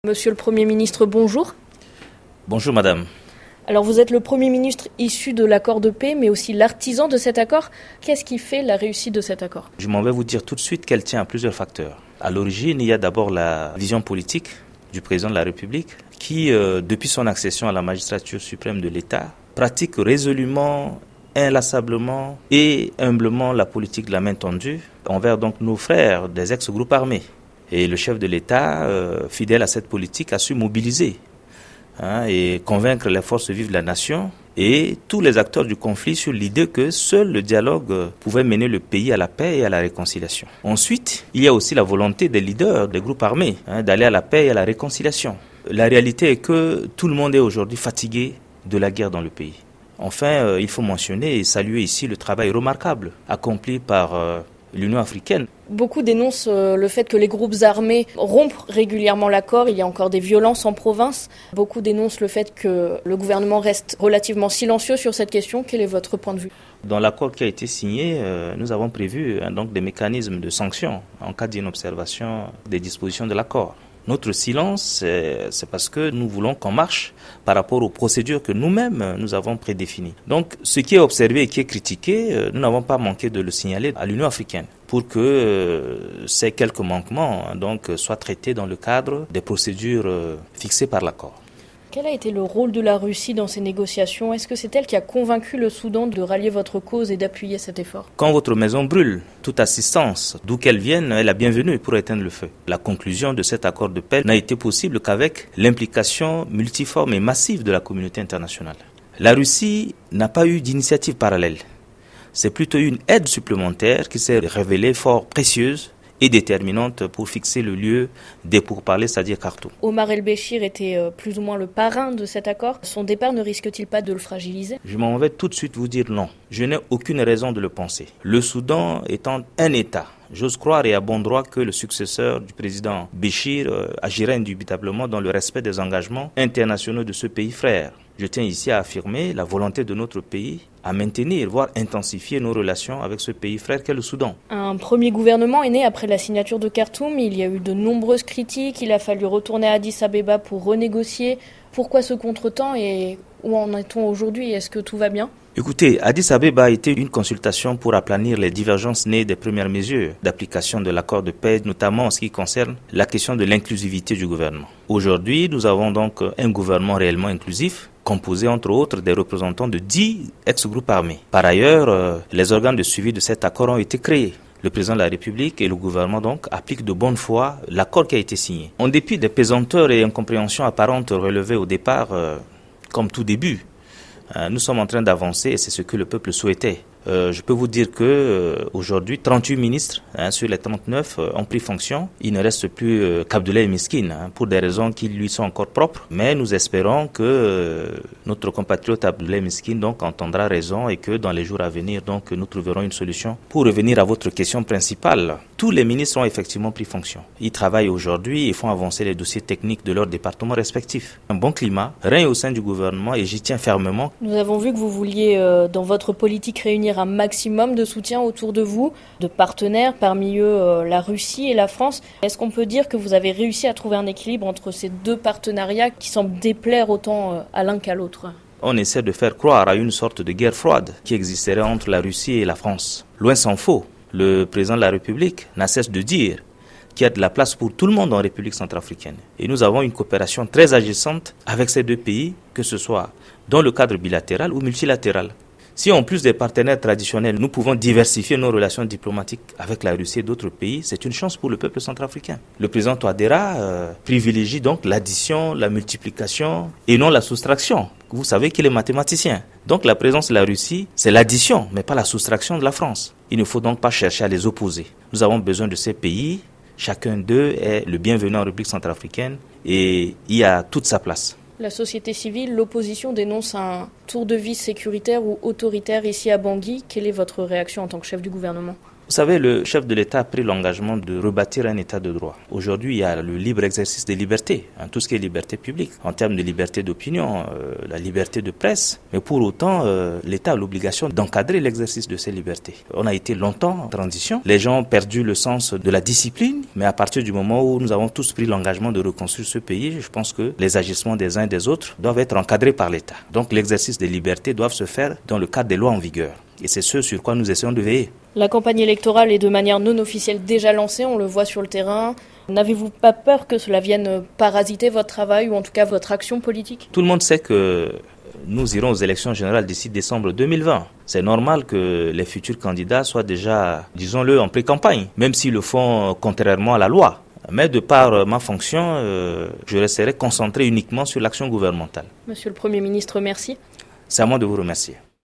Monsieur le Premier ministre, bonjour. Bonjour madame. Alors vous êtes le Premier ministre issu de l'accord de paix, mais aussi l'artisan de cet accord. Qu'est-ce qui fait la réussite de cet accord ? Je m'en vais vous dire tout de suite qu'elle tient à plusieurs facteurs. À l'origine, il y a d'abord la vision politique du président de la République qui, depuis son accession à la magistrature suprême de l'État, pratique résolument, inlassablement et humblement la politique de la main tendue envers donc nos frères des ex-groupes armés. Et le chef de l'État, fidèle à cette politique, a su mobiliser et convaincre les forces vives de la nation et tous les acteurs du conflit sur l'idée que seul le dialogue pouvait mener le pays à la paix et à la réconciliation. Ensuite, il y a aussi la volonté des leaders des groupes armés d'aller à la paix et à la réconciliation. La réalité est que tout le monde est aujourd'hui fatigué de la guerre dans le pays. Enfin, il faut mentionner et saluer ici le travail remarquable accompli par l'Union africaine. Beaucoup dénoncent le fait que les groupes armés rompent régulièrement l'accord. Il y a encore des violences en province. Beaucoup dénoncent le fait que le gouvernement reste relativement silencieux sur cette question. Quel est votre point de vue ? Dans l'accord qui a été signé, nous avons prévu donc des mécanismes de sanctions en cas d'inobservation des dispositions de l'accord. Notre silence, c'est parce que nous voulons qu'on marche par rapport aux procédures que nous-mêmes, nous avons prédéfinies. Donc, ce qui est observé et qui est critiqué, nous n'avons pas manqué de le signaler à l'Union africaine pour que ces quelques manquements soient traités dans le cadre des procédures fixées par l'accord. Quel a été le rôle de la Russie dans ces négociations ? Est-ce que c'est elle qui a convaincu le Soudan de rallier votre cause et d'appuyer cet effort ? Quand votre maison brûle, toute assistance, d'où qu'elle vienne, est la bienvenue pour éteindre le feu. La conclusion de cet accord de paix n'a été possible qu'avec l'implication multiforme et massive de la communauté internationale. La Russie n'a pas eu d'initiative parallèle. C'est plutôt une aide supplémentaire qui s'est révélée fort précieuse et déterminante pour fixer le lieu des pourparlers, c'est-à-dire Khartoum. Omar El-Béchir était plus ou moins le parrain de cet accord. Son départ ne risque-t-il pas de le fragiliser ? Je m'en vais tout de suite vous dire non. Je n'ai aucune raison de le penser. Le Soudan étant un État, j'ose croire et à bon droit que le successeur du président Béchir agira indubitablement dans le respect des engagements internationaux de ce pays frère. Je tiens ici à affirmer la volonté de notre pays à maintenir, voire intensifier nos relations avec ce pays frère qu'est le Soudan. Un premier gouvernement est né après la signature de Khartoum. Il y a eu de nombreuses critiques. Il a fallu retourner à Addis Abeba pour renégocier. Pourquoi ce contretemps et où en est-on aujourd'hui ? Est-ce que tout va bien ? Écoutez, Addis Abeba a été une consultation pour aplanir les divergences nées des premières mesures d'application de l'accord de paix, notamment en ce qui concerne la question de l'inclusivité du gouvernement. Aujourd'hui, nous avons donc un gouvernement réellement inclusif, composé entre autres des représentants de 10 ex-groupes armés. Par ailleurs, les organes de suivi de cet accord ont été créés. Le président de la République et le gouvernement donc appliquent de bonne foi l'accord qui a été signé. En dépit des pesanteurs et incompréhensions apparentes relevées au départ, comme tout début, nous sommes en train d'avancer et c'est ce que le peuple souhaitait. Je peux vous dire que aujourd'hui, 38 ministres sur les 39 ont pris fonction. Il ne reste plus qu'Abdoulaye Miskine pour des raisons qui lui sont encore propres. Mais nous espérons que notre compatriote Abdoulaye Miskine donc entendra raison et que dans les jours à venir donc nous trouverons une solution. Pour revenir à votre question principale, tous les ministres ont effectivement pris fonction. Ils travaillent aujourd'hui et font avancer les dossiers techniques de leurs départements respectifs. Un bon climat règne au sein du gouvernement et j'y tiens fermement. Nous avons vu que vous vouliez dans votre politique réunir un maximum de soutien autour de vous, de partenaires, parmi eux la Russie et la France. Est-ce qu'on peut dire que vous avez réussi à trouver un équilibre entre ces deux partenariats qui semblent déplaire autant à l'un qu'à l'autre ? On essaie de faire croire à une sorte de guerre froide qui existerait entre la Russie et la France. Loin s'en faut. Le président de la République n'a cesse de dire qu'il y a de la place pour tout le monde en République centrafricaine. Et nous avons une coopération très agissante avec ces deux pays, que ce soit dans le cadre bilatéral ou multilatéral. Si en plus des partenaires traditionnels, nous pouvons diversifier nos relations diplomatiques avec la Russie et d'autres pays, c'est une chance pour le peuple centrafricain. Le président Touadéra privilégie donc l'addition, la multiplication et non la soustraction. Vous savez qu'il est mathématicien. Donc la présence de la Russie, c'est l'addition, mais pas la soustraction de la France. Il ne faut donc pas chercher à les opposer. Nous avons besoin de ces pays. Chacun d'eux est le bienvenu en République centrafricaine et il a toute sa place. La société civile, l'opposition dénonce un tour de vis sécuritaire ou autoritaire ici à Bangui. Quelle est votre réaction en tant que chef du gouvernement ? Vous savez, le chef de l'État a pris l'engagement de rebâtir un État de droit. Aujourd'hui, il y a le libre exercice des libertés, tout ce qui est liberté publique, en termes de liberté d'opinion, la liberté de presse. Mais pour autant, l'État a l'obligation d'encadrer l'exercice de ces libertés. On a été longtemps en transition. Les gens ont perdu le sens de la discipline, mais à partir du moment où nous avons tous pris l'engagement de reconstruire ce pays, je pense que les agissements des uns et des autres doivent être encadrés par l'État. Donc l'exercice des libertés doit se faire dans le cadre des lois en vigueur. Et c'est ce sur quoi nous essayons de veiller. La campagne électorale est de manière non officielle déjà lancée, on le voit sur le terrain. N'avez-vous pas peur que cela vienne parasiter votre travail ou en tout cas votre action politique ? Tout le monde sait que nous irons aux élections générales d'ici décembre 2020. C'est normal que les futurs candidats soient déjà, disons-le, en pré-campagne, même s'ils le font contrairement à la loi. Mais de par ma fonction, je resterai concentré uniquement sur l'action gouvernementale. Monsieur le Premier ministre, merci. C'est à moi de vous remercier.